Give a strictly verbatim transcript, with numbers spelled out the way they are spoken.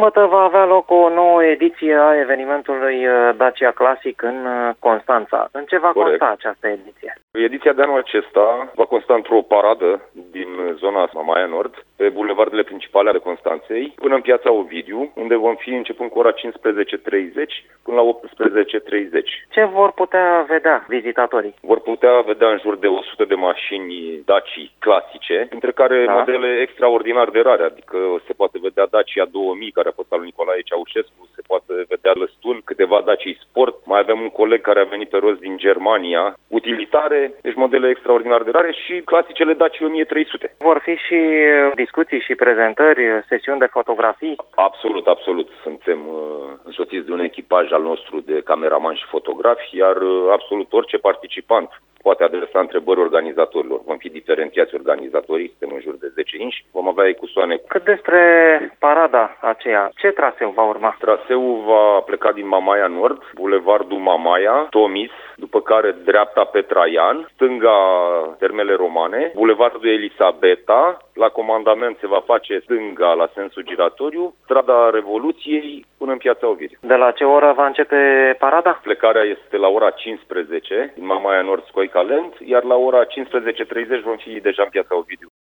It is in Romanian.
sâmbătă va avea loc o nouă ediție a evenimentului Dacia Classic în Constanța. În ce va Corect. consta această ediție? Ediția de anul acesta va consta într-o paradă din zona Mamaia Nord, pe bulevardele principale ale Constanței, până în piața Ovidiu, unde vom fi începând cu ora cincisprezece treizeci până la optsprezece treizeci. Ce vor putea vedea vizitatorii? Vor putea vedea în jur de o sută de mașini Dacia clasice, între care Da. modele extraordinar de rare, adică se poate vedea Dacia două mii, care a fost al lui Nicolae Ceaușescu, se poate vedea Lăstun, câteva Dacia Sport, mai avem un coleg care a venit pe rost din Germania, utilitare, deci modele extraordinar de rare și clasicele Dacia o mie trei sute. Vor fi și discuții și prezentări, sesiuni de fotografii? Absolut, absolut. Suntem uh, însoțiți de un echipaj al nostru de cameraman și fotografi, iar uh, absolut orice participant poate adresa întrebări organizatorilor. Vom fi diferențiați organizatorii, suntem în jur de zece inși, vom avea ecusoane. Cât despre parada aceea, ce traseu va urma? Traseul va pleca din Mamaia Nord, bulevardul Mamaia, Tomis, după care dreapta pe Traian, stânga Termele Romane, bulevardul Elisabeta, la comandament se va face stânga la sensul giratoriu, strada Revoluției până în piața Ovidiu. De la ce oră va începe parada? Plecarea este la ora cincisprezece din Mamaia Nord Scoica Lent, iar la ora cincisprezece treizeci vom fi deja în piața Ovidiu.